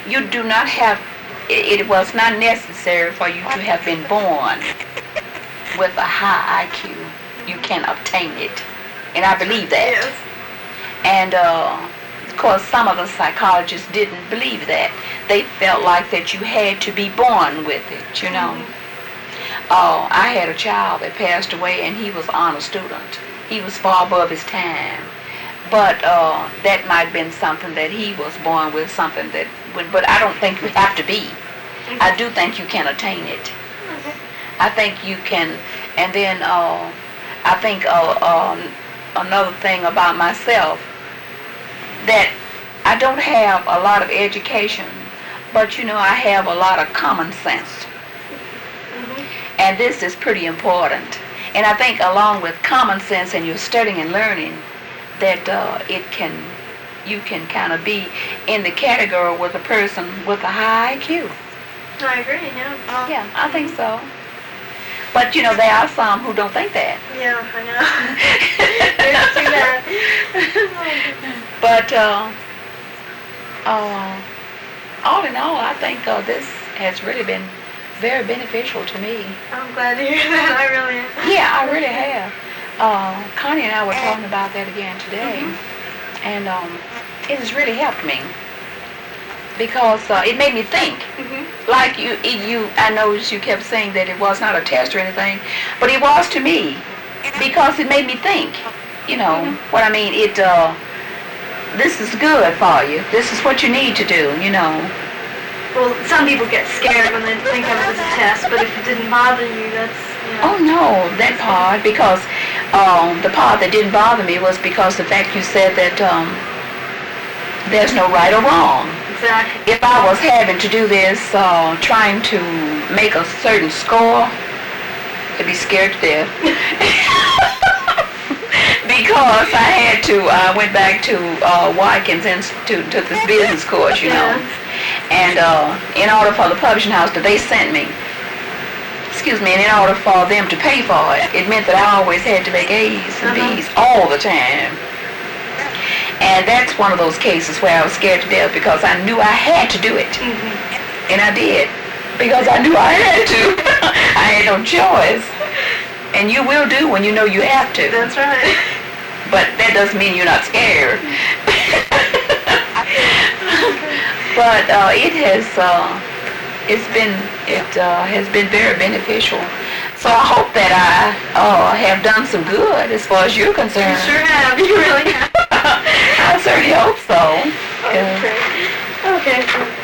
You do not have, it was not necessary for you to have been born with a high IQ. You can obtain it. And I believe that. Yes. And of course, some of the psychologists didn't believe that. They felt like that you had to be born with it, you know. I had a child that passed away, and he was an honor student. He was far above his time. But that might have been something that he was born with, something that, but I don't think you have to be. I do think you can attain it. I think you can, and then I think another thing about myself, that I don't have a lot of education, but you know, I have a lot of common sense. And this is pretty important. And I think along with common sense and your studying and learning, that you can kind of be in the category with a person with a high IQ. I agree, yeah. Yeah, I think so. But you know, there are some who don't think that. Yeah, I know. It's too bad. But all in all, I think this has really been very beneficial to me. I'm glad to hear that. I really am. Yeah, I really have. Connie and I were talking about that again today, and it has really helped me because it made me think. Like you, I noticed you kept saying that it was not a test or anything, but it was to me because it made me think. You know what I mean? This is good for you. This is what you need to do. You know. Well, some people get scared when they think of it as a test, but if it didn't bother you, that's, you know. Oh no, that part, because the part that didn't bother me was because the fact you said that there's no right or wrong. Exactly. If I was having to do this, trying to make a certain score, I'd be scared to death. Because I went back to Watkins Institute and took this business course, you know. And in order for the publishing house that they sent me, and in order for them to pay for it, it meant that I always had to make A's and B's all the time. And that's one of those cases where I was scared to death because I knew I had to do it. And I did, because I knew I had to. I had no choice. And you will do when you know you have to. That's right. But that doesn't mean you're not scared. But it has been very beneficial. So I hope that I have done some good as far as you're concerned. You sure have. You really have. I certainly hope so. Okay.